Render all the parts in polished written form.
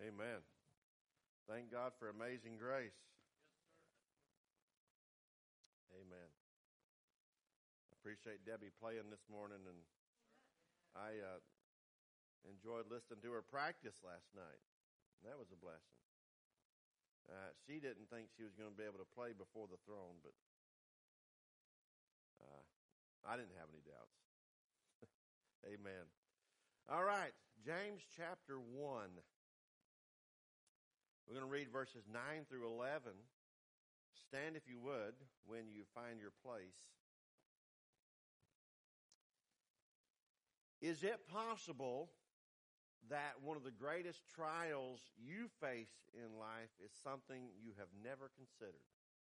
Amen. Thank God for amazing grace. Amen. I appreciate Debbie playing this morning, and I enjoyed listening to her practice last night. That was a blessing. She didn't think she was going to be able to play before the throne, but I didn't have any doubts. Amen. All right, James chapter 1. We're going to read verses 9 through 11. Stand, if you would, when you find your place. Is it possible that one of the greatest trials you face in life is something you have never considered?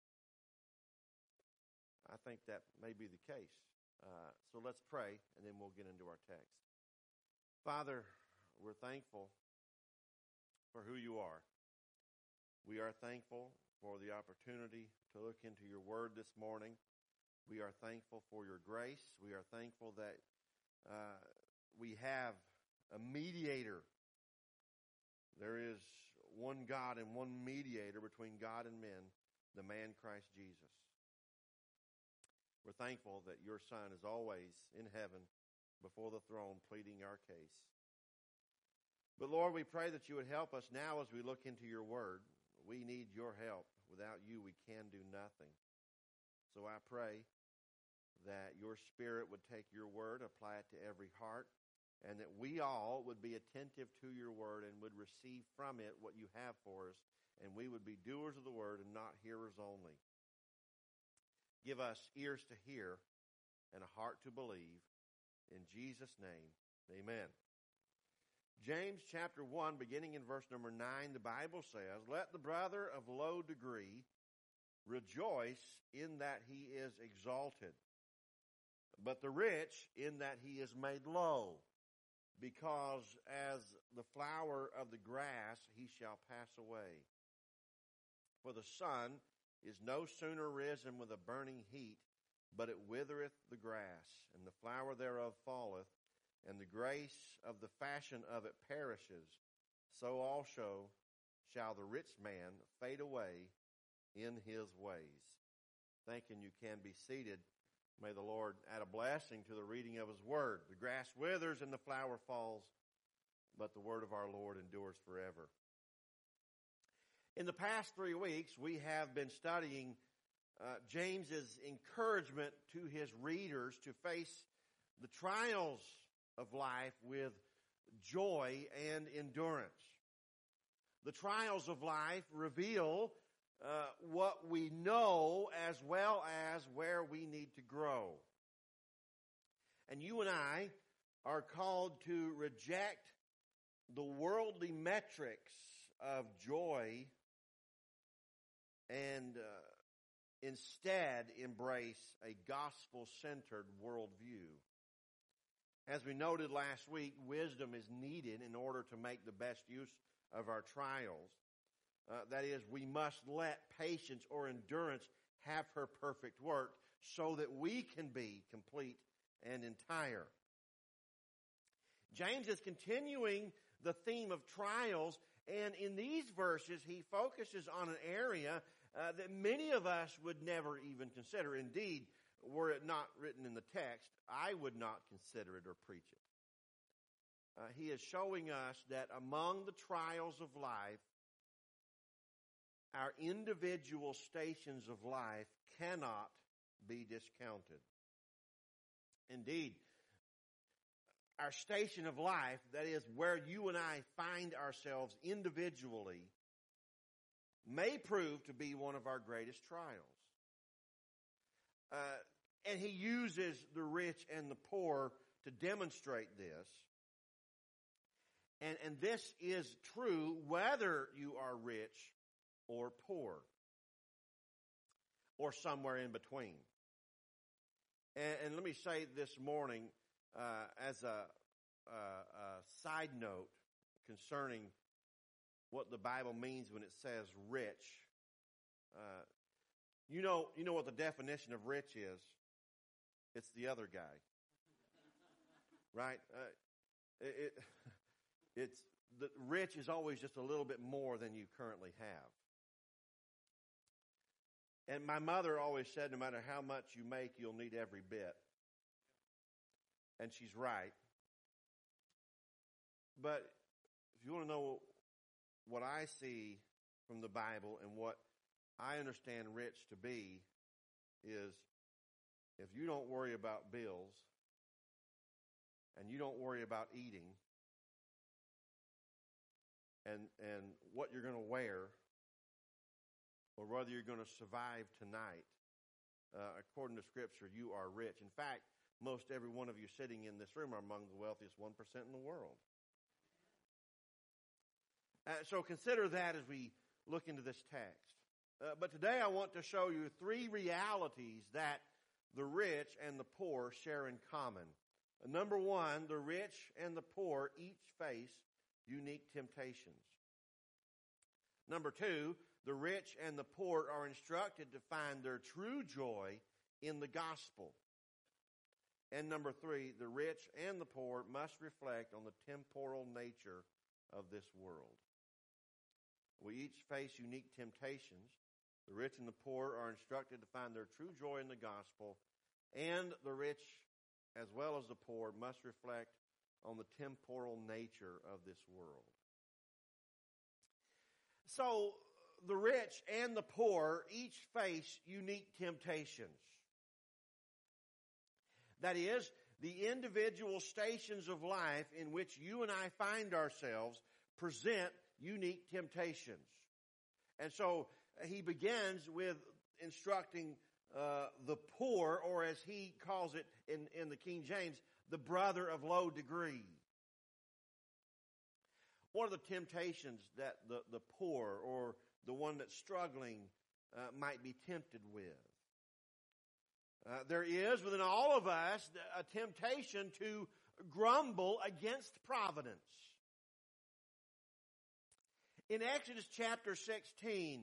I think that may be the case. So let's pray, and then we'll get into our text. Father, we're thankful for who you are. We are thankful for the opportunity to look into your word this morning. We are thankful for your grace. We are thankful that we have a mediator. There is one God and one mediator between God and men, the man Christ Jesus. We're thankful that your Son is always in heaven before the throne pleading our case. But Lord, we pray that you would help us now as we look into your word. We need your help. Without you, we can do nothing. So I pray that your Spirit would take your word, apply it to every heart, and that we all would be attentive to your word and would receive from it what you have for us, and we would be doers of the word and not hearers only. Give us ears to hear and a heart to believe. In Jesus' name, amen. James chapter 1, beginning in verse number 9, the Bible says, "Let the brother of low degree rejoice in that he is exalted, but the rich in that he is made low, because as the flower of the grass he shall pass away. For the sun is no sooner risen with a burning heat, but it withereth the grass, and the flower thereof falleth, and the grace of the fashion of it perishes. So also shall the rich man fade away in his ways." Thinking you can be seated. May the Lord add a blessing to the reading of his word. The grass withers and the flower falls, but the word of our Lord endures forever. In the past 3 weeks, we have been studying James's encouragement to his readers to face the trials of life with joy and endurance. The trials of life reveal what we know as well as where we need to grow. And you and I are called to reject the worldly metrics of joy and instead embrace a gospel-centered worldview. As we noted last week, wisdom is needed in order to make the best use of our trials. That is, we must let patience or endurance have her perfect work so that we can be complete and entire. James is continuing the theme of trials, and in these verses he focuses on an area that many of us would never even consider. Indeed, were it not written in the text, I would not consider it or preach it. He is showing us that among the trials of life, our individual stations of life cannot be discounted. Indeed, our station of life, that is where you and I find ourselves individually, may prove to be one of our greatest trials. And he uses the rich and the poor to demonstrate this. And this is true whether you are rich or poor, or somewhere in between. And let me say this morning as a side note concerning what the Bible means when it says rich. You know what the definition of rich is? It's the other guy, right? It's the rich is always just a little bit more than you currently have. And my mother always said, no matter how much you make, you'll need every bit. And she's right. But if you want to know what I see from the Bible and what I understand rich to be, is if you don't worry about bills and you don't worry about eating and what you're going to wear or whether you're going to survive tonight, according to Scripture, you are rich. In fact, most every one of you sitting in this room are among the wealthiest 1% in the world. So consider that as we look into this text. But today I want to show you three realities that the rich and the poor share in common. Number one, the rich and the poor each face unique temptations. Number two, the rich and the poor are instructed to find their true joy in the gospel. And number three, the rich and the poor must reflect on the temporal nature of this world. We each face unique temptations. The rich and the poor are instructed to find their true joy in the gospel, and the rich, as well as the poor, must reflect on the temporal nature of this world. So, the rich and the poor each face unique temptations. That is, the individual stations of life in which you and I find ourselves present unique temptations. And so he begins with instructing the poor, or as he calls it in the King James, the brother of low degree. One of the temptations that the poor or the one that's struggling might be tempted with. There is within all of us a temptation to grumble against providence. In Exodus chapter 16,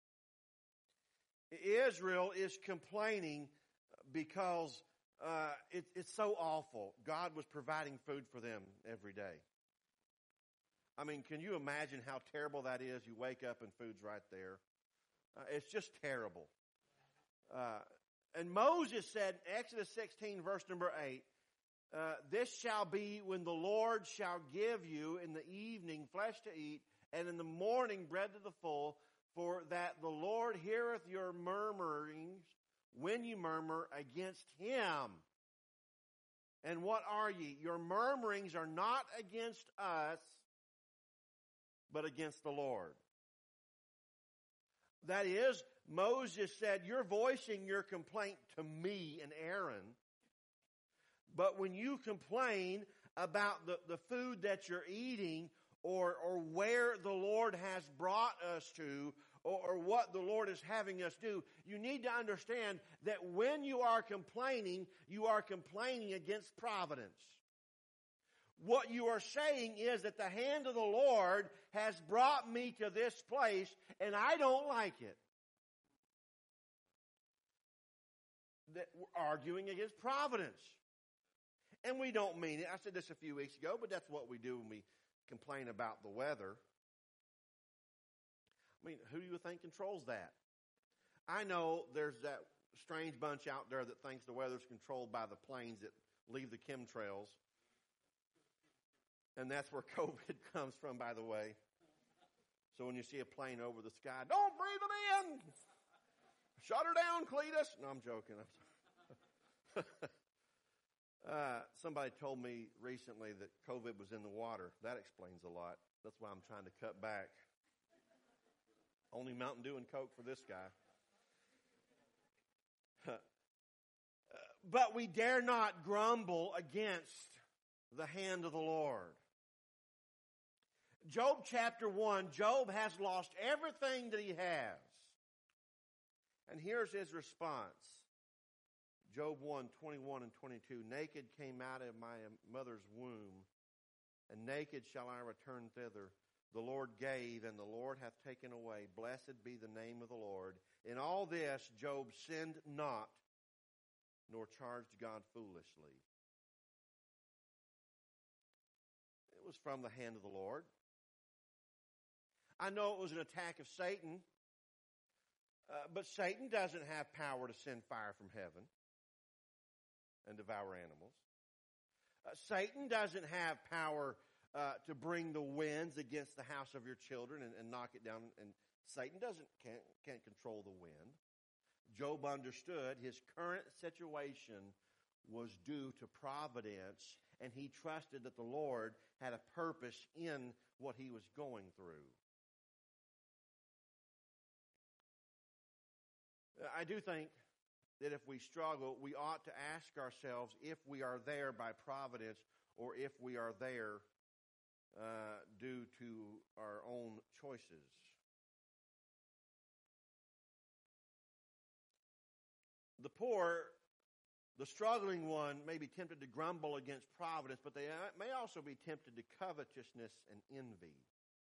Israel is complaining because it's so awful. God was providing food for them every day. I mean, can you imagine how terrible that is? You wake up and food's right there. It's just terrible. And Moses said, Exodus 16, verse number 8, this shall be when the Lord shall give you in the evening flesh to eat, and in the morning bread to the full, for that the Lord heareth your murmurings when you murmur against him. And what are ye? Your murmurings are not against us, but against the Lord. That is, Moses said, you're voicing your complaint to me and Aaron, but when you complain about the food that you're eating, or where the Lord has brought us to, or what the Lord is having us do, you need to understand that when you are complaining against providence. What you are saying is that the hand of the Lord has brought me to this place, and I don't like it. That we're arguing against providence. And we don't mean it. I said this a few weeks ago, but that's what we do when we complain about the weather. I mean, who do you think controls that? I know there's that strange bunch out there that thinks the weather's controlled by the planes that leave the chemtrails. And that's where COVID comes from, by the way. So when you see a plane over the sky, don't breathe it in! Shut her down, Cletus! No, I'm joking. Somebody told me recently that COVID was in the water. That explains a lot. That's why I'm trying to cut back. Only Mountain Dew and Coke for this guy. But we dare not grumble against the hand of the Lord. Job chapter 1, Job has lost everything that he has. And here's his response. Job 1, 21 and 22. Naked came out of my mother's womb, and naked shall I return thither. The Lord gave, and the Lord hath taken away. Blessed be the name of the Lord. In all this, Job sinned not, nor charged God foolishly. It was from the hand of the Lord. I know it was an attack of Satan, but Satan doesn't have power to send fire from heaven and devour animals. Satan doesn't have power to bring the winds against the house of your children and knock it down. And Satan can't control the wind. Job understood his current situation was due to providence, and he trusted that the Lord had a purpose in what he was going through. I do think that if we struggle, we ought to ask ourselves if we are there by providence or if we are there due to our own choices. The poor, the struggling one, may be tempted to grumble against providence, but they may also be tempted to covetousness and envy.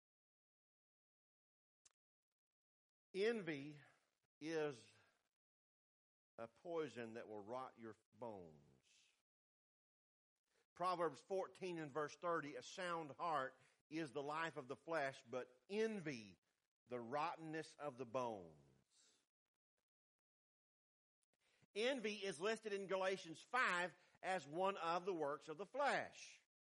Envy is a poison that will rot your bones. Proverbs 14 and verse 30, a sound heart is the life of the flesh, but envy the rottenness of the bones. Envy is listed in Galatians 5 as one of the works of the flesh.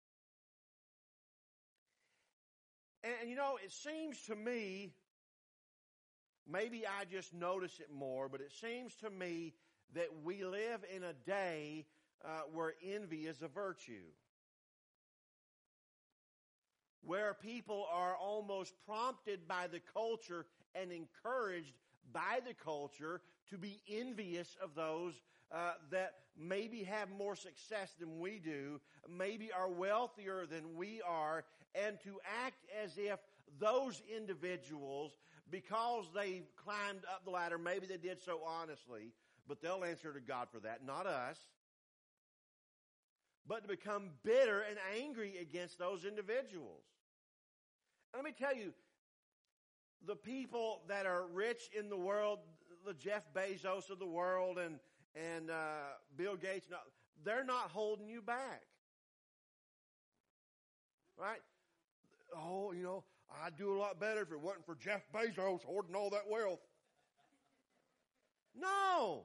And you know, it seems to me, maybe I just notice it more, but it seems to me that we live in a day where envy is a virtue. Where people are almost prompted by the culture and encouraged by the culture to be envious of those that maybe have more success than we do, maybe are wealthier than we are, and to act as if those individuals, because they climbed up the ladder, maybe they did so honestly, but they'll answer to God for that, not us, but to become bitter and angry against those individuals. And let me tell you, the people that are rich in the world, the Jeff Bezos of the world and Bill Gates, they're not holding you back. Right? Oh, you know, I'd do a lot better if it wasn't for Jeff Bezos hoarding all that wealth. No.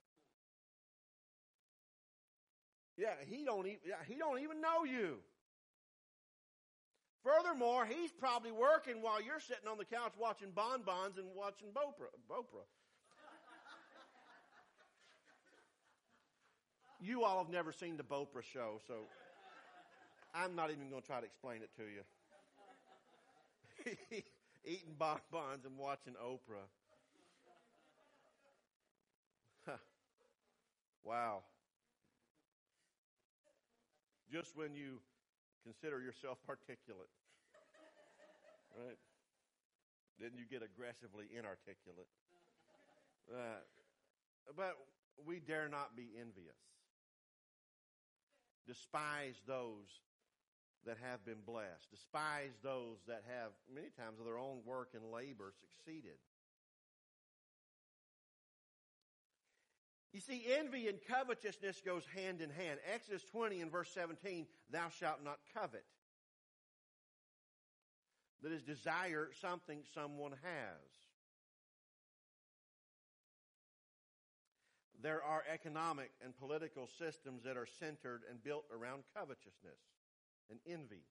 Yeah, he don't even know you. Furthermore, he's probably working while you're sitting on the couch watching bonbons and watching Bopra. You all have never seen the Bopra show, so I'm not even going to try to explain it to you. Eating bonbons and watching Oprah. Wow. Just when you consider yourself articulate, right? Then you get aggressively inarticulate. But we dare not be envious. Despise those that have been blessed. Despise those that have, many times, of their own work and labor succeeded. You see, envy and covetousness goes hand in hand. Exodus 20 and verse 17, thou shalt not covet. That is, desire something someone has. There are economic and political systems that are centered and built around covetousness and envy.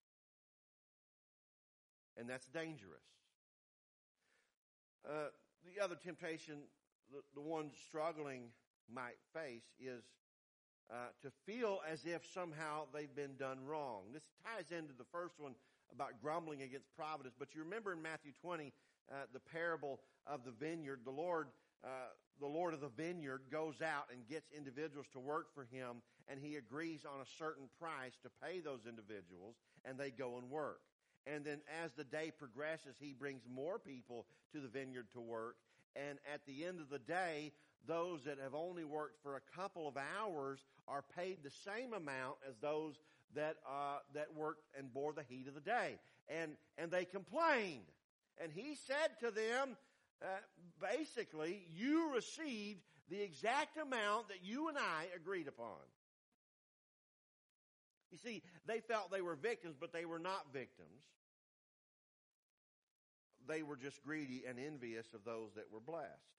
And that's dangerous. The other temptation, the one struggling might face, is to feel as if somehow they've been done wrong. This ties into the first one about grumbling against providence. But you remember in Matthew 20, the parable of the vineyard, the Lord of the vineyard goes out and gets individuals to work for him, and he agrees on a certain price to pay those individuals, and they go and work. And then as the day progresses, he brings more people to the vineyard to work, and at the end of the day, those that have only worked for a couple of hours are paid the same amount as those that worked and bore the heat of the day. And they complained. And he said to them, basically, you received the exact amount that you and I agreed upon. You see, they felt they were victims, but they were not victims. they were just greedy and envious of those that were blessed.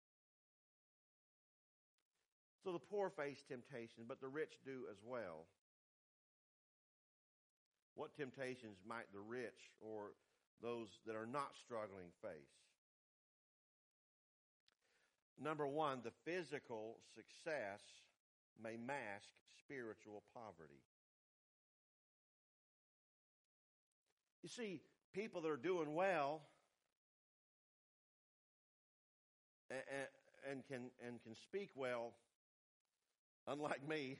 So the poor face temptation, but the rich do as well. What temptations might the rich or those that are not struggling face? Number one, the physical success may mask spiritual poverty. You see, people that are doing well and can speak well, unlike me,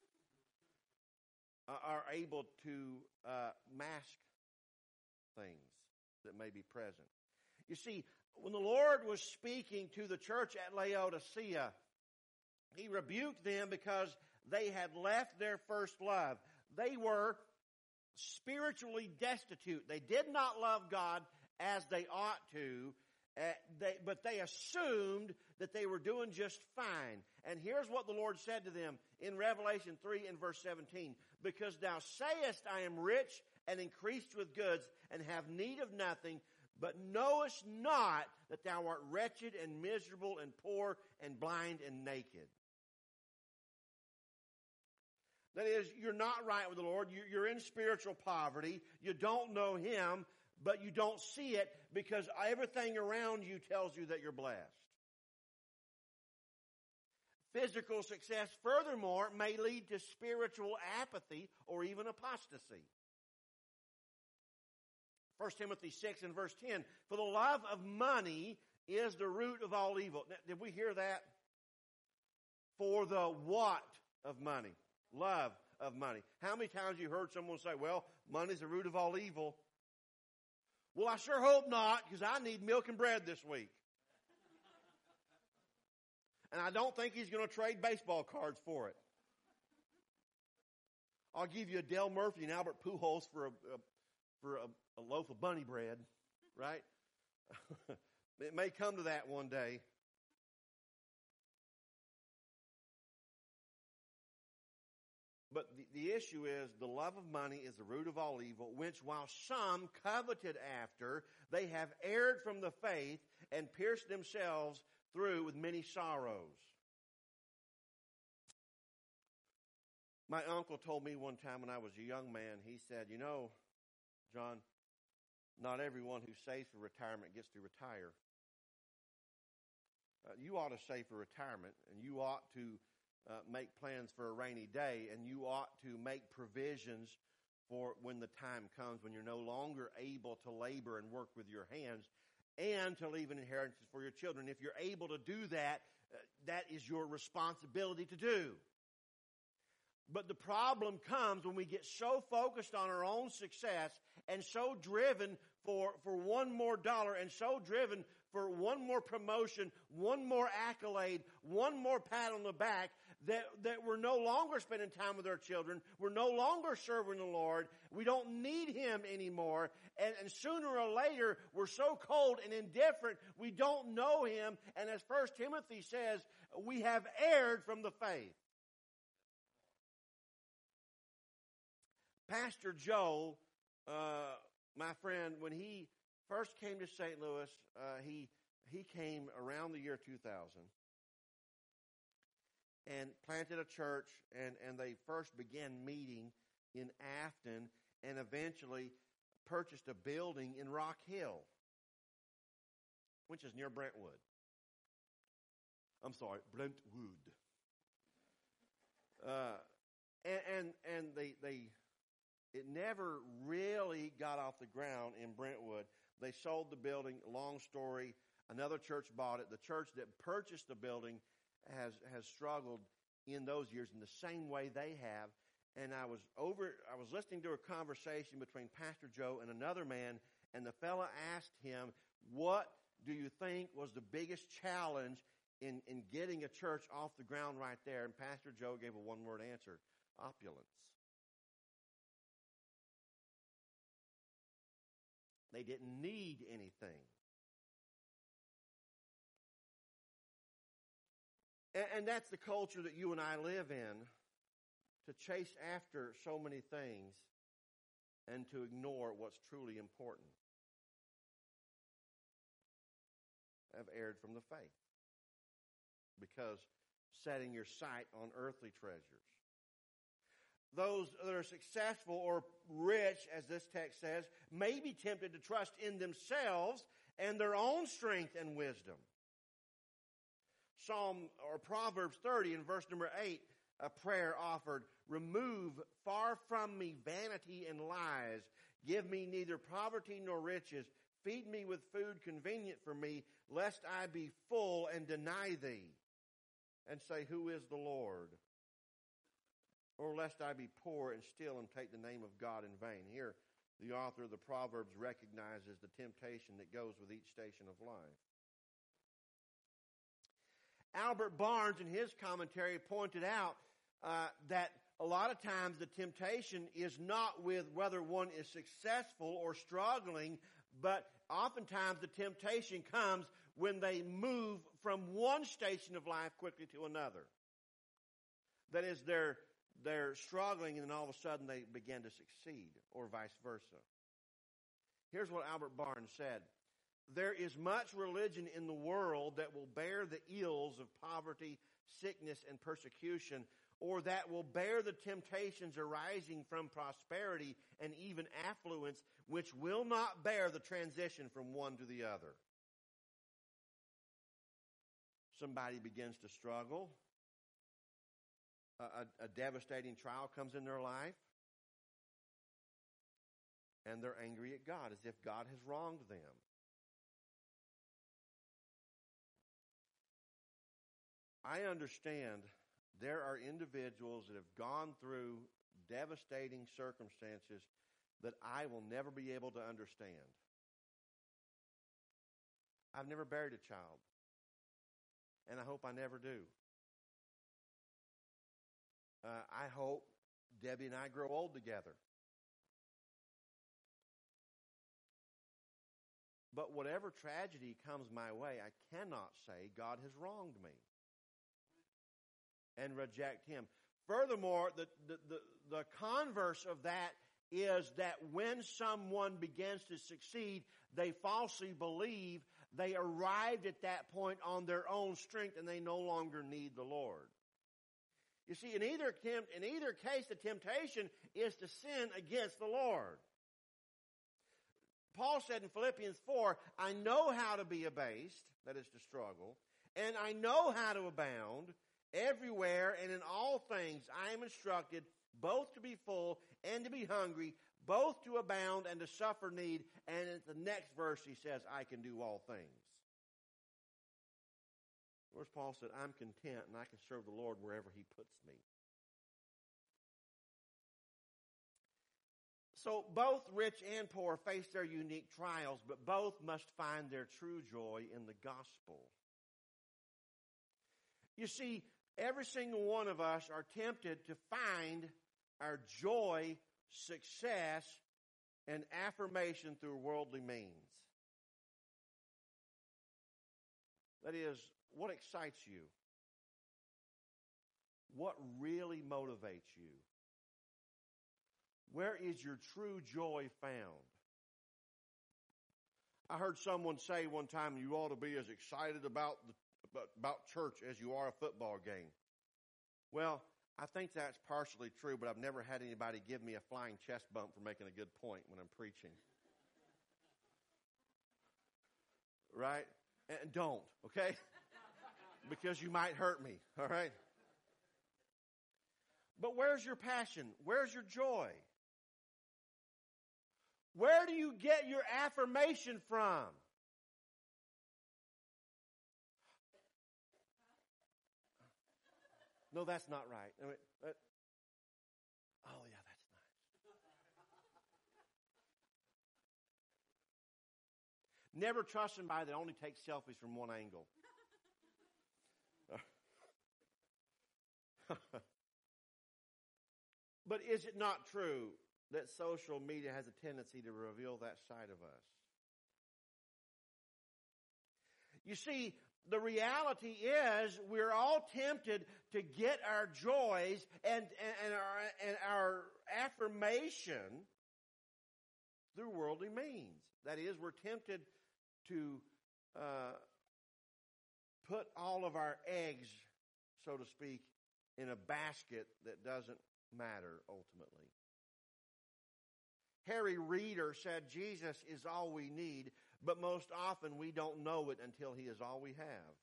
are able to mask things that may be present. You see, when the Lord was speaking to the church at Laodicea, He rebuked them because they had left their first love. They were spiritually destitute. They did not love God as they ought to, but they assumed that they were doing just fine. And here's what the Lord said to them in Revelation 3 and verse 17. Because thou sayest, I am rich and increased with goods and have need of nothing, but knowest not that thou art wretched and miserable and poor and blind and naked. That is, you're not right with the Lord. You're in spiritual poverty. You don't know Him, but you don't see it because everything around you tells you that you're blessed. Physical success, furthermore, may lead to spiritual apathy or even apostasy. 1 Timothy 6 and verse 10, for the love of money is the root of all evil. Now, did we hear that? For the what of money? Love of money. How many times have you heard someone say, well, money's the root of all evil? Well, I sure hope not, because I need milk and bread this week. And I don't think he's going to trade baseball cards for it. I'll give you a Del Murphy and Albert Pujols for a loaf of bunny bread, right? It may come to that one day. But the issue is the love of money is the root of all evil, which while some coveted after, they have erred from the faith and pierced themselves through with many sorrows. My uncle told me one time when I was a young man, he said, you know, John, not everyone who saves for retirement gets to retire. You ought to save for retirement, and you ought to make plans for a rainy day, and you ought to make provisions for when the time comes when you're no longer able to labor and work with your hands and to leave an inheritance for your children. If you're able to do that, that is your responsibility to do. But the problem comes when we get so focused on our own success and so driven for one more dollar and so driven for one more promotion, one more accolade, one more pat on the back that we're no longer spending time with our children. We're no longer serving the Lord. We don't need Him anymore. And sooner or later, we're so cold and indifferent, we don't know Him. And as 1 Timothy says, we have erred from the faith. Pastor Joe, my friend, when he first came to St. Louis, he came around the year 2000 and planted a church, and they first began meeting in Afton and eventually purchased a building in Rock Hill, which is near Brentwood. I'm sorry, Brentwood. And it never really got off the ground in Brentwood. They sold the building. Long story. Another church bought it. The church that purchased the building has struggled in those years in the same way they have. And I was listening to a conversation between Pastor Joe and another man, and the fella asked him, what do you think was the biggest challenge in getting a church off the ground right there? And Pastor Joe gave a one-word answer: opulence. They didn't need anything. And that's the culture that you and I live in, to chase after so many things and to ignore what's truly important. have erred from the faith, because setting your sight on earthly treasures. Those that are successful or rich, as this text says, may be tempted to trust in themselves and their own strength and wisdom. Proverbs 30 in verse number 8, a prayer offered, "Remove far from me vanity and lies. Give me neither poverty nor riches. Feed me with food convenient for me, lest I be full and deny thee, and say, Who is the Lord? Or lest I be poor and steal and take the name of God in vain." Here, the author of the Proverbs recognizes the temptation that goes with each station of life. Albert Barnes, in his commentary, pointed out that a lot of times the temptation is not with whether one is successful or struggling, but oftentimes the temptation comes when they move from one station of life quickly to another. That is, they're struggling and then all of a sudden they begin to succeed, or vice versa. Here's what Albert Barnes said: "There is much religion in the world that will bear the ills of poverty, sickness, and persecution, or that will bear the temptations arising from prosperity and even affluence, which will not bear the transition from one to the other." Somebody begins to struggle. A devastating trial comes in their life, and they're angry at God, as if God has wronged them. I understand there are individuals that have gone through devastating circumstances that I will never be able to understand. I've never buried a child, and I hope I never do. I hope Debbie and I grow old together. But whatever tragedy comes my way, I cannot say God has wronged me and reject Him. Furthermore, the converse of that is that when someone begins to succeed, they falsely believe they arrived at that point on their own strength and they no longer need the Lord. You see, in either case, the temptation is to sin against the Lord. Paul said in Philippians 4, "I know how to be abased," that is to struggle, "and I know how to abound. Everywhere and in all things I am instructed both to be full and to be hungry, both to abound and to suffer need." And in the next verse he says, "I can do all things." Whereas Paul said, "I'm content and I can serve the Lord wherever He puts me." So both rich and poor face their unique trials, but both must find their true joy in the gospel. You see, every single one of us are tempted to find our joy, success, and affirmation through worldly means. That is, what excites you? What really motivates you? Where is your true joy found? I heard someone say one time, you ought to be as excited about church as you are a football game. Well, I think that's partially true, but I've never had anybody give me a flying chest bump for making a good point when I'm preaching. Right? And don't, okay? Because you might hurt me, all right? But where's your passion? Where's your joy? Where do you get your affirmation from? No, that's not right. Oh, yeah, that's nice. Never trust somebody that only takes selfies from one angle. But is it not true that social media has a tendency to reveal that side of us? You see, the reality is we're all tempted to get our joys and our affirmation through worldly means. That is, we're tempted to put all of our eggs, so to speak, in a basket that doesn't matter ultimately. Harry Reeder said Jesus is all we need, but most often we don't know it until he is all we have.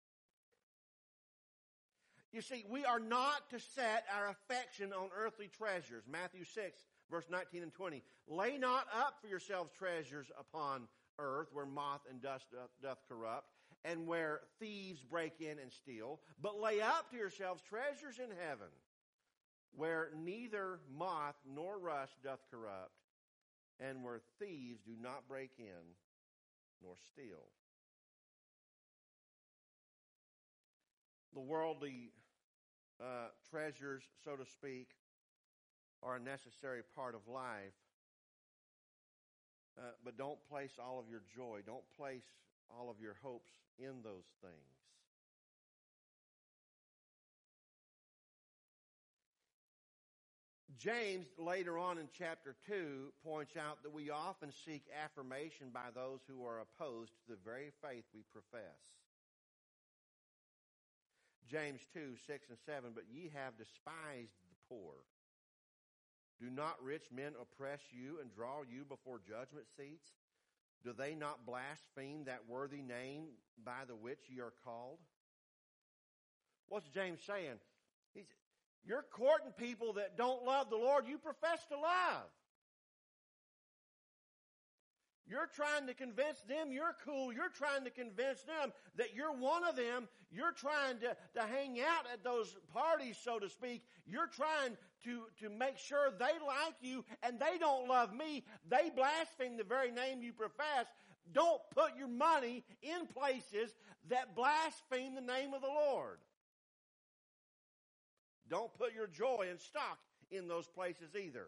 You see, we are not to set our affection on earthly treasures. Matthew 6, verse 19 and 20. Lay not up for yourselves treasures upon earth, where moth and dust doth corrupt, and where thieves break in and steal, but lay up to yourselves treasures in heaven, where neither moth nor rust doth corrupt, and where thieves do not break in nor steal. The worldly treasures, so to speak, are a necessary part of life, but don't place all of your joy, don't place all of your hopes in those things. James, later on in chapter 2, points out that we often seek affirmation by those who are opposed to the very faith we profess. James 2, 6 and 7, but ye have despised the poor. Do not rich men oppress you and draw you before judgment seats? Do they not blaspheme that worthy name by the which ye are called? What's James saying? You're courting people that don't love the Lord you profess to love. You're trying to convince them you're cool. You're trying to convince them that you're one of them. You're trying to hang out at those parties, so to speak. You're trying to make sure they like you and they don't love me. They blaspheme the very name you profess. Don't put your money in places that blaspheme the name of the Lord. Don't put your joy and stock in those places either.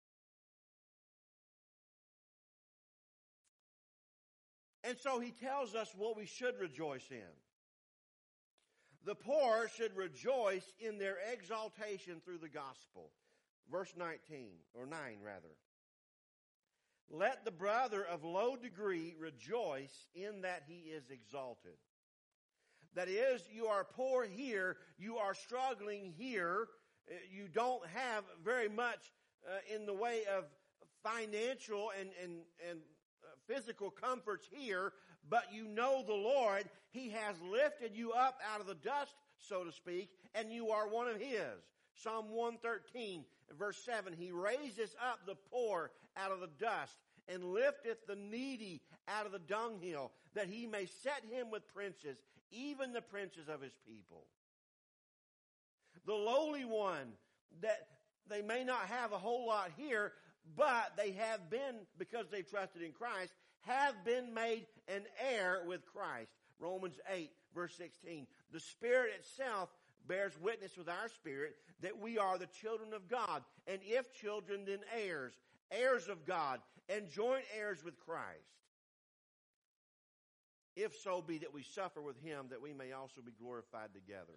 And so he tells us what we should rejoice in. The poor should rejoice in their exaltation through the gospel. Verse 19, or 9 rather. Let the brother of low degree rejoice in that he is exalted. That is, you are poor here, you are struggling here, you don't have very much in the way of financial and physical comforts here, but you know the Lord. He has lifted you up out of the dust, so to speak, and you are one of His. Psalm 113, verse 7, He raises up the poor out of the dust and lifteth the needy out of the dunghill, that He may set him with princes, even the princes of His people. The lowly one, that they may not have a whole lot here, but they have been, because they've trusted in Christ, have been made an heir with Christ. Romans 8, verse 16. The Spirit itself bears witness with our spirit that we are the children of God. And if children, then heirs, heirs of God, and joint heirs with Christ. If so be that we suffer with Him, that we may also be glorified together.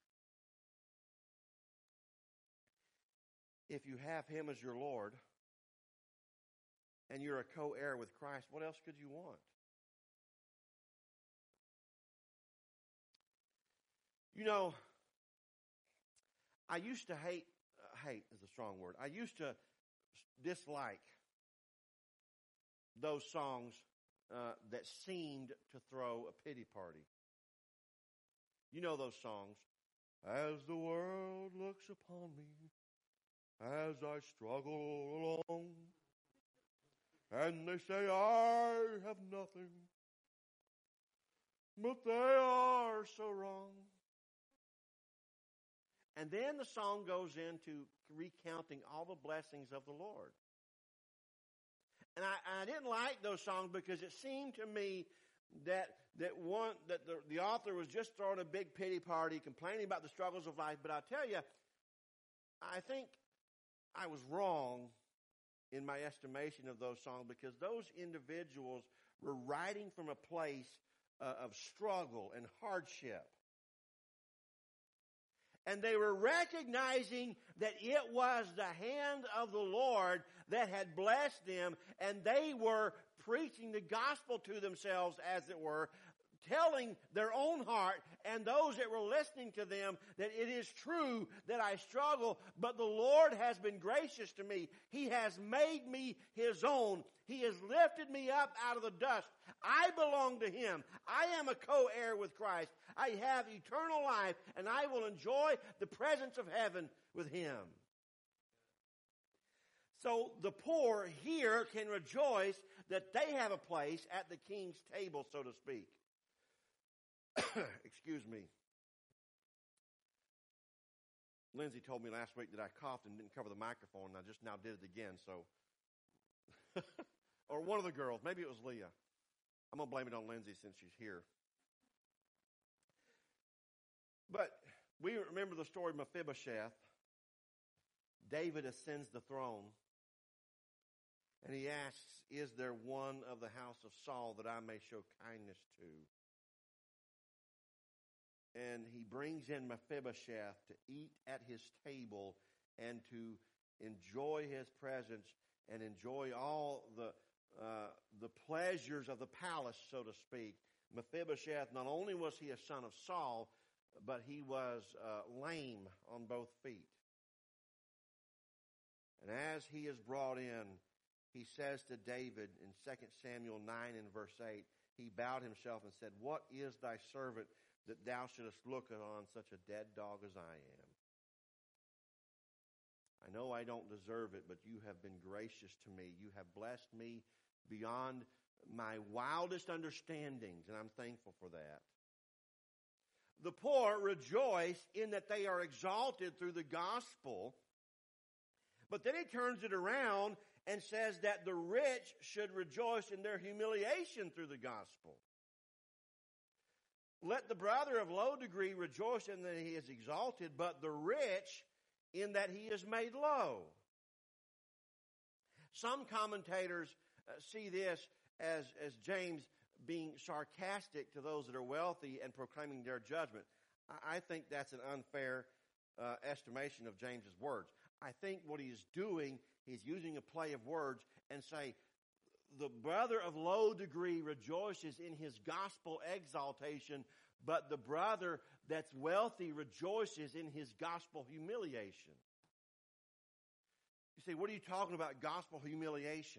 If you have Him as your Lord, and you're a co-heir with Christ, what else could you want? You know, I used to hate is a strong word. I used to dislike those songs that seemed to throw a pity party. You know those songs. As the world looks upon me, as I struggle along, and they say I have nothing, but they are so wrong. And then the song goes into recounting all the blessings of the Lord. And I didn't like those songs because it seemed to me that the author was just throwing a big pity party, complaining about the struggles of life. But I tell you, I think I was wrong in my estimation of those songs, because those individuals were writing from a place of struggle and hardship. And they were recognizing that it was the hand of the Lord that had blessed them, and they were preaching the gospel to themselves, as it were, telling their own heart and those that were listening to them that it is true that I struggle, but the Lord has been gracious to me. He has made me His own. He has lifted me up out of the dust. I belong to Him. I am a co-heir with Christ. I have eternal life, and I will enjoy the presence of heaven with Him. So the poor here can rejoice that they have a place at the king's table, so to speak. Excuse me. Lindsay told me last week that I coughed and didn't cover the microphone, and I just now did it again. So, or one of the girls, maybe it was Leah. I'm going to blame it on Lindsay since she's here. But we remember the story of Mephibosheth. David ascends the throne, and he asks, "Is there one of the house of Saul that I may show kindness to?" And he brings in Mephibosheth to eat at his table and to enjoy his presence and enjoy all the pleasures of the palace, so to speak. Mephibosheth, not only was he a son of Saul, but he was lame on both feet. And as he is brought in, he says to David in 2 Samuel 9 and verse 8, he bowed himself and said, "What is thy servant that thou shouldest look on such a dead dog as I am? I know I don't deserve it, but you have been gracious to me. You have blessed me beyond my wildest understandings, and I'm thankful for that." The poor rejoice in that they are exalted through the gospel, but then he turns it around and says that the rich should rejoice in their humiliation through the gospel. Let the brother of low degree rejoice in that he is exalted, but the rich in that he is made low. Some commentators see this as James being sarcastic to those that are wealthy and proclaiming their judgment. I think that's an unfair estimation of James's words. I think what he is doing, he's using a play of words and say, the brother of low degree rejoices in his gospel exaltation, but the brother that's wealthy rejoices in his gospel humiliation. You say, what are you talking about, gospel humiliation?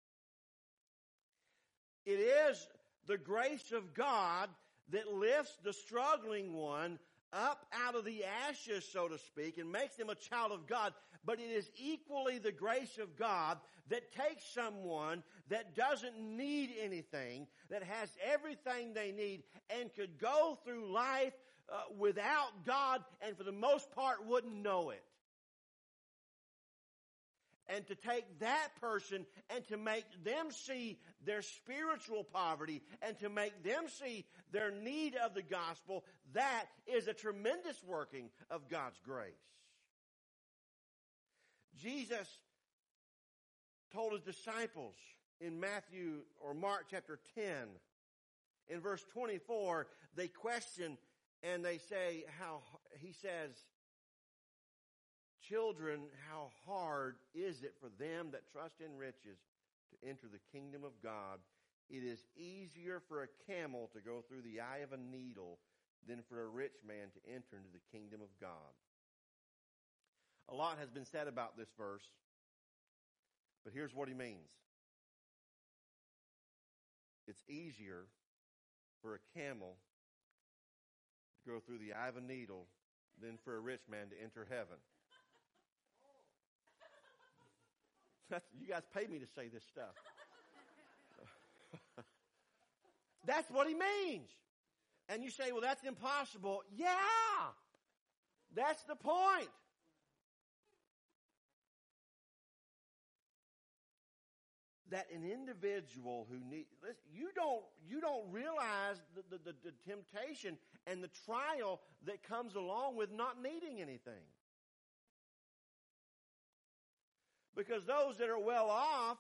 It is the grace of God that lifts the struggling one up out of the ashes, so to speak, and makes them a child of God. But it is equally the grace of God that takes someone that doesn't need anything, that has everything they need, and could go through life without God, and for the most part wouldn't know it. And to take that person and to make them see their spiritual poverty and to make them see their need of the gospel, that is a tremendous working of God's grace. Jesus told his disciples in Matthew or Mark chapter 10, in verse 24, they question and they say he says, "Children, how hard is it for them that trust in riches to enter the kingdom of God? It is easier for a camel to go through the eye of a needle than for a rich man to enter into the kingdom of God." A lot has been said about this verse, but here's what he means. It's easier for a camel to go through the eye of a needle than for a rich man to enter heaven. You guys pay me to say this stuff. That's what he means. And you say, well, that's impossible. Yeah, that's the point. That an individual who you don't realize the temptation and the trial that comes along with not needing anything. Because those that are well off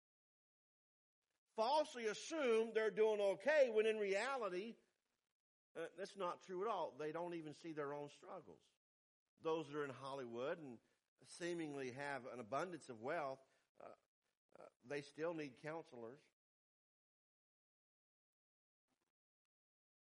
falsely assume they're doing okay, when in reality, that's not true at all. They don't even see their own struggles. Those that are in Hollywood and seemingly have an abundance of wealth, they still need counselors.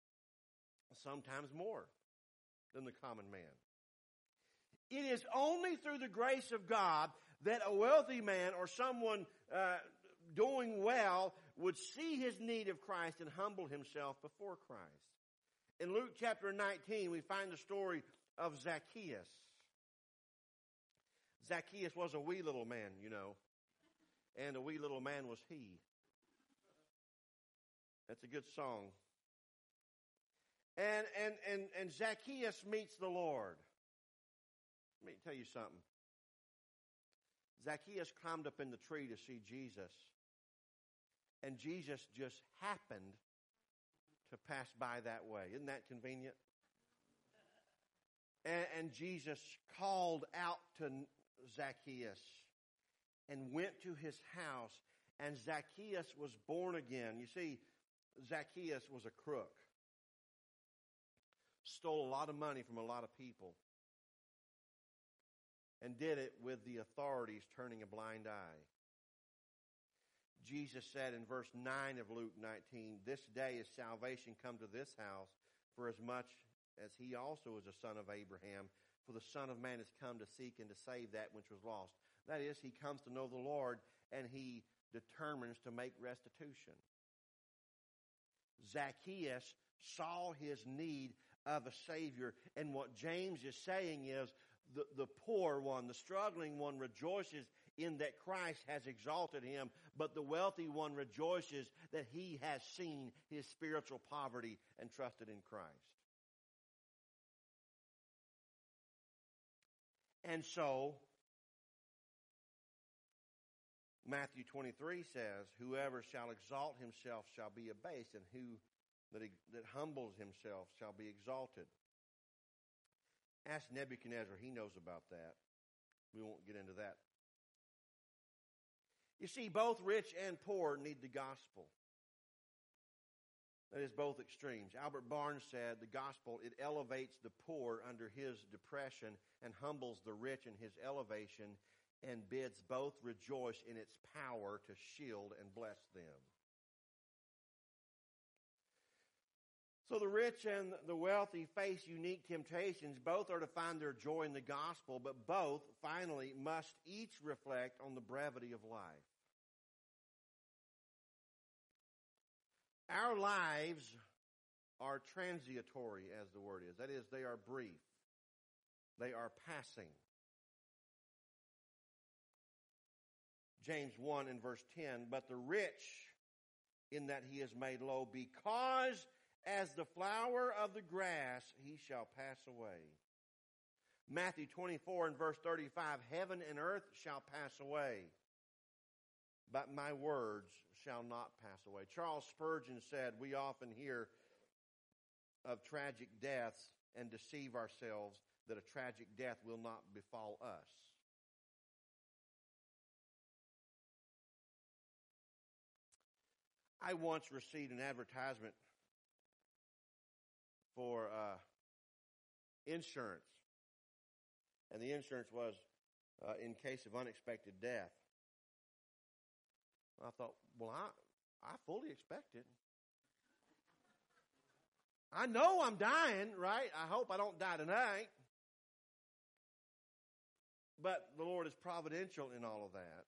sometimes more than the common man. It is only through the grace of God that a wealthy man or someone doing well would see his need of Christ and humble himself before Christ. In Luke chapter 19, we find the story of Zacchaeus. Zacchaeus was a wee little man, you know, and a wee little man was he. That's a good song. And Zacchaeus meets the Lord. Let me tell you something. Zacchaeus climbed up in the tree to see Jesus. And Jesus just happened to pass by that way. Isn't that convenient? And Jesus called out to Zacchaeus and went to his house. And Zacchaeus was born again. You see, Zacchaeus was a crook. Stole a lot of money from a lot of people. And did it with the authorities turning a blind eye. Jesus said in verse 9 of Luke 19, "This day is salvation come to this house, for as much as he also is a son of Abraham. For the Son of Man has come to seek and to save that which was lost." That is, he comes to know the Lord, and he determines to make restitution. Zacchaeus saw his need of a Savior, and what James is saying is, the poor one, the struggling one, rejoices in that Christ has exalted him, but the wealthy one rejoices that he has seen his spiritual poverty and trusted in Christ. And so, Matthew 23 says, "Whoever shall exalt himself shall be abased, and who that humbles himself shall be exalted." Ask Nebuchadnezzar. He knows about that. We won't get into that. You see, both rich and poor need the gospel. That is both extremes. Albert Barnes said the gospel, it elevates the poor under his depression and humbles the rich in his elevation and bids both rejoice in its power to shield and bless them. So the rich and the wealthy face unique temptations. Both are to find their joy in the gospel, but both, finally, must each reflect on the brevity of life. Our lives are transitory, as the word is. That is, they are brief. They are passing. James 1 and verse 10, "But the rich, in that he is made low, because as the flower of the grass, he shall pass away." Matthew 24 and verse 35, "Heaven and earth shall pass away, but my words shall not pass away." Charles Spurgeon said, "We often hear of tragic deaths and deceive ourselves that a tragic death will not befall us." I once received an advertisement for insurance. And the insurance was in case of unexpected death. I thought, well, I fully expect it. I know I'm dying, right? I hope I don't die tonight. But the Lord is providential in all of that.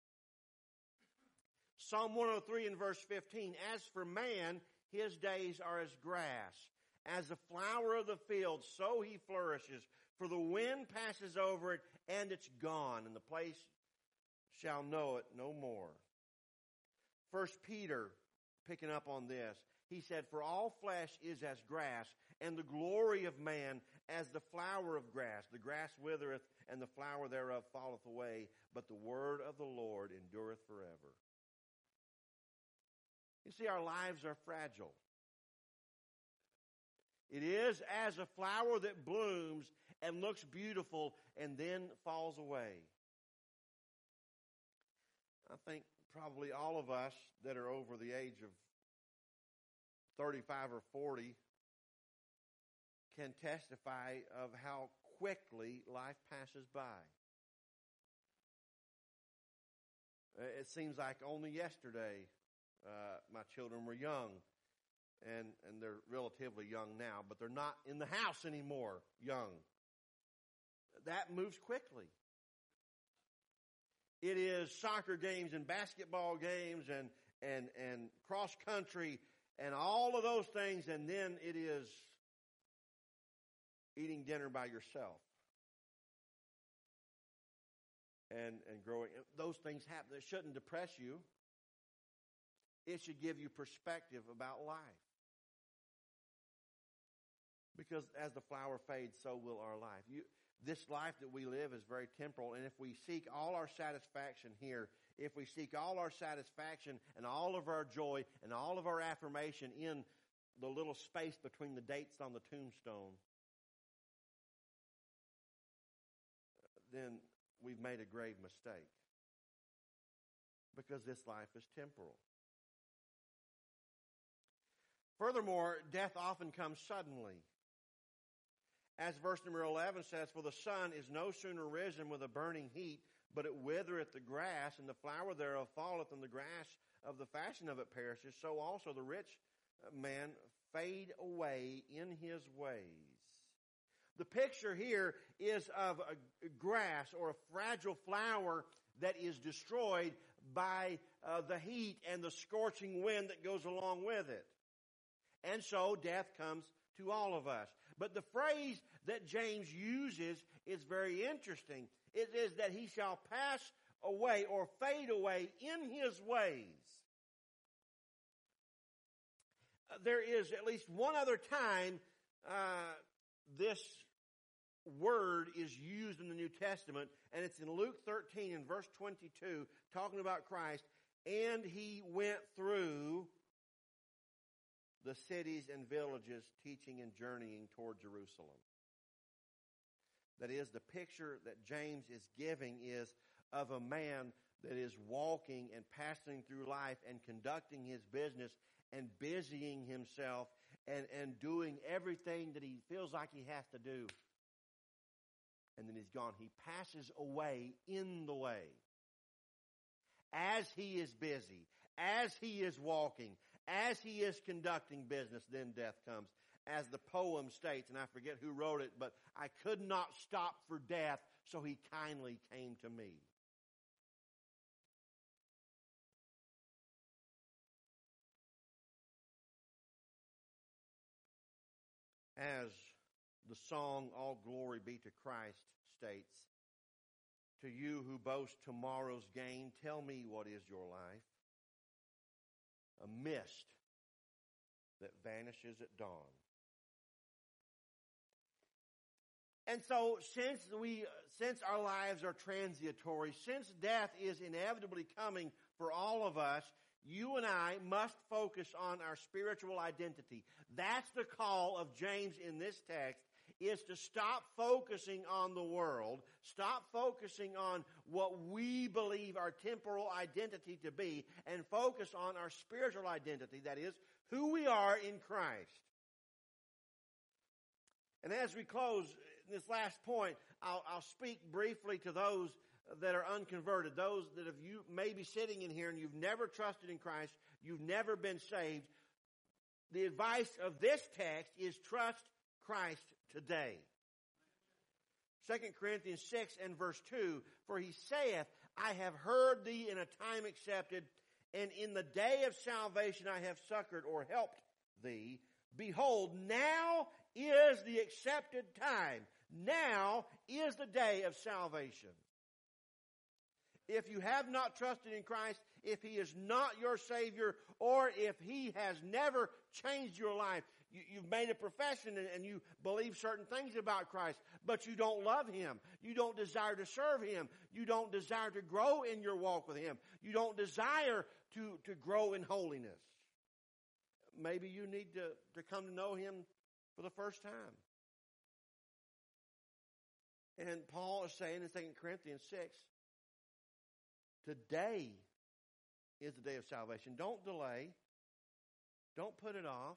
Psalm 103 and verse 15, "As for man, his days are as grass. As the flower of the field, so he flourishes. For the wind passes over it, and it's gone, and the place shall know it no more." 1 Peter, picking up on this, he said, "For all flesh is as grass, and the glory of man as the flower of grass. The grass withereth, and the flower thereof falleth away, but the word of the Lord endureth forever." You see, our lives are fragile. It is as a flower that blooms and looks beautiful and then falls away. I think probably all of us that are over the age of 35 or 40 can testify of how quickly life passes by. It seems like only yesterday my children were young. and they're relatively young now, but they're not in the house anymore young. That moves quickly. It is soccer games and basketball games and cross country and all of those things, and then it is eating dinner by yourself. And growing. Those things happen. It shouldn't depress you. It should give you perspective about life. Because as the flower fades, so will our life. This life that we live is very temporal, and if we seek all our satisfaction here, if we seek all our satisfaction and all of our joy and all of our affirmation in the little space between the dates on the tombstone, then we've made a grave mistake. Because this life is temporal. Furthermore, death often comes suddenly. As verse number 11 says, "For the sun is no sooner risen with a burning heat, but it withereth the grass, and the flower thereof falleth, and the grass of the fashion of it perishes. So also the rich man fade away in his ways." The picture here is of a grass or a fragile flower that is destroyed by the heat and the scorching wind that goes along with it. And so death comes to all of us. But the phrase that James uses is very interesting. It is that he shall pass away or fade away in his ways. There is at least one other time this word is used in the New Testament, and it's in Luke 13 and verse 22, talking about Christ. "And he went through the cities and villages, teaching and journeying toward Jerusalem." That is, the picture that James is giving is of a man that is walking and passing through life and conducting his business and busying himself and doing everything that he feels like he has to do. And then he's gone. He passes away in the way. As he is busy, as he is walking, as he is conducting business, then death comes. As the poem states, and I forget who wrote it, but "I could not stop for death, so he kindly came to me." As the song "All Glory Be to Christ" states, "To you who boast tomorrow's gain, tell me what is your life? A mist that vanishes at dawn." And so, since our lives are transitory, since death is inevitably coming for all of us, you and I must focus on our spiritual identity. That's the call of James in this text, is to stop focusing on the world, stop focusing on what we believe our temporal identity to be, and focus on our spiritual identity, that is, who we are in Christ. And as we close this last point, I'll speak briefly to those that are unconverted, those that have you may be sitting in here and you've never trusted in Christ, you've never been saved. The advice of this text is trust Christ today. 2 Corinthians 6 and verse 2, "For he saith, I have heard thee in a time accepted, and in the day of salvation I have succored or helped thee. Behold, now is the accepted time. Now is the day of salvation." If you have not trusted in Christ, if he is not your Savior, or if he has never changed your life, you've made a profession and you believe certain things about Christ, but you don't love him. You don't desire to serve him. You don't desire to grow in your walk with him. You don't desire to grow in holiness. Maybe you need to come to know him for the first time. And Paul is saying in 2 Corinthians 6, today is the day of salvation. Don't delay. Don't put it off.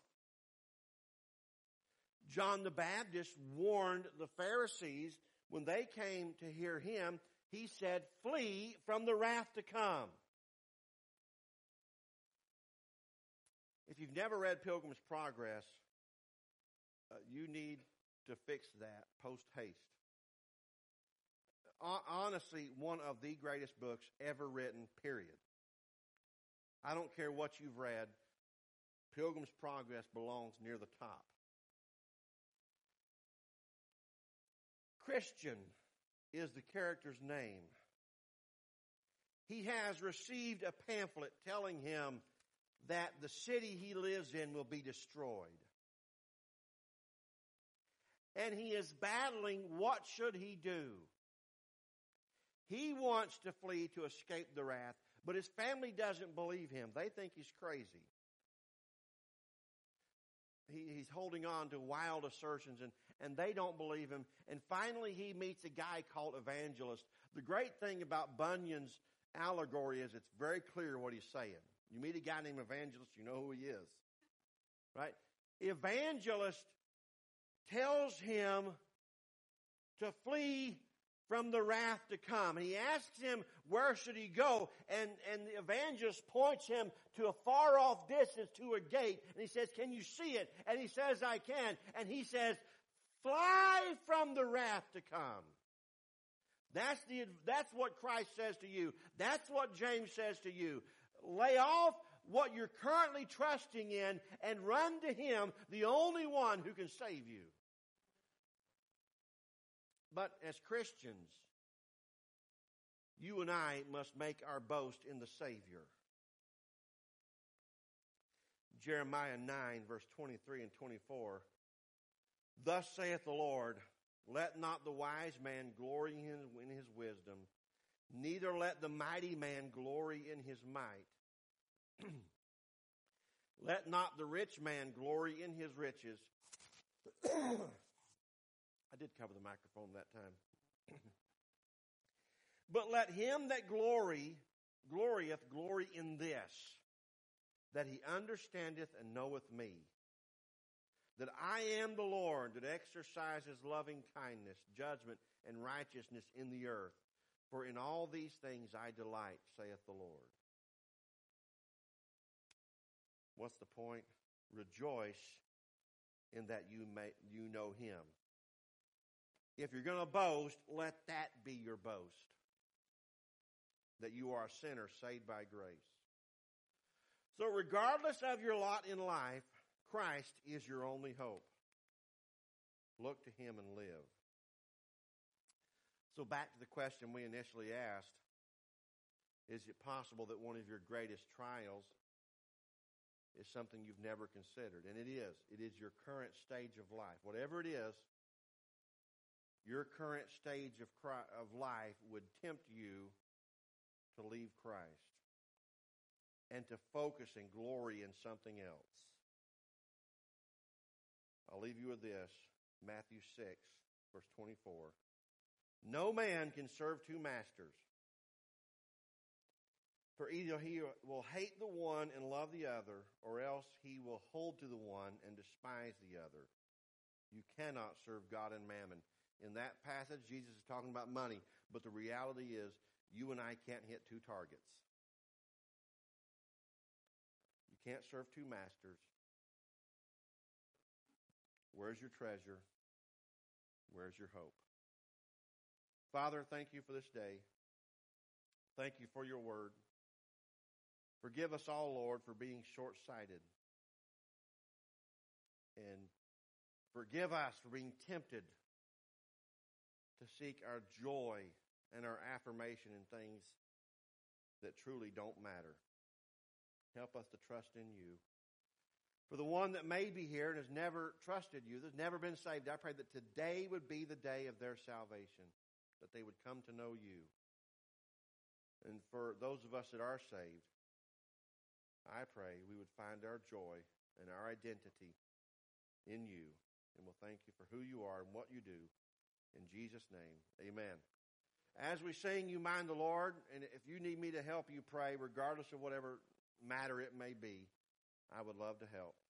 John the Baptist warned the Pharisees when they came to hear him. He said, "Flee from the wrath to come." If you've never read Pilgrim's Progress, you need to fix that post-haste. Honestly, one of the greatest books ever written, period. I don't care what you've read, Pilgrim's Progress belongs near the top. Christian is the character's name. He has received a pamphlet telling him that the city he lives in will be destroyed. And he is battling, what should he do? He wants to flee to escape the wrath, but his family doesn't believe him. They think he's crazy. He's holding on to wild assertions, and they don't believe him. And finally, he meets a guy called Evangelist. The great thing about Bunyan's allegory is it's very clear what he's saying. You meet a guy named Evangelist, you know who he is. Right? Evangelist tells him to flee from the wrath to come. And he asks him, where should he go? And the evangelist points him to a far off distance to a gate. And he says, can you see it? And he says, I can. And he says, fly from the wrath to come. That's what Christ says to you. That's what James says to you. Lay off what you're currently trusting in and run to him, the only one who can save you. But as Christians, you and I must make our boast in the Savior. Jeremiah 9, verse 23 and 24. Thus saith the Lord, let not the wise man glory in his wisdom, neither let the mighty man glory in his might. Let not the rich man glory in his riches. I did cover the microphone that time. But let him that glorieth glory in this, that he understandeth and knoweth me, that I am the Lord that exercises loving kindness, judgment, and righteousness in the earth. For in all these things I delight, saith the Lord. What's the point? Rejoice in that you know him. If you're going to boast, let that be your boast. That you are a sinner saved by grace. So regardless of your lot in life, Christ is your only hope. Look to him and live. So back to the question we initially asked. Is it possible that one of your greatest trials is something you've never considered? And it is. It is your current stage of life. Whatever it is, your current stage of life would tempt you to leave Christ and to focus and glory in something else. I'll leave you with this. Matthew 6, verse 24. No man can serve two masters. For either he will hate the one and love the other, or else he will hold to the one and despise the other. You cannot serve God and mammon. In that passage, Jesus is talking about money, but the reality is you and I can't hit two targets. You can't serve two masters. Where's your treasure? Where's your hope? Father, thank you for this day. Thank you for your word. Forgive us all, Lord, for being short-sighted. And forgive us for being tempted to seek our joy and our affirmation in things that truly don't matter. Help us to trust in you. For the one that may be here and has never trusted you, that's never been saved, I pray that today would be the day of their salvation, that they would come to know you. And for those of us that are saved, I pray we would find our joy and our identity in you. And we'll thank you for who you are and what you do. In Jesus' name, amen. As we sing, you mind the Lord, and if you need me to help you pray, regardless of whatever matter it may be, I would love to help.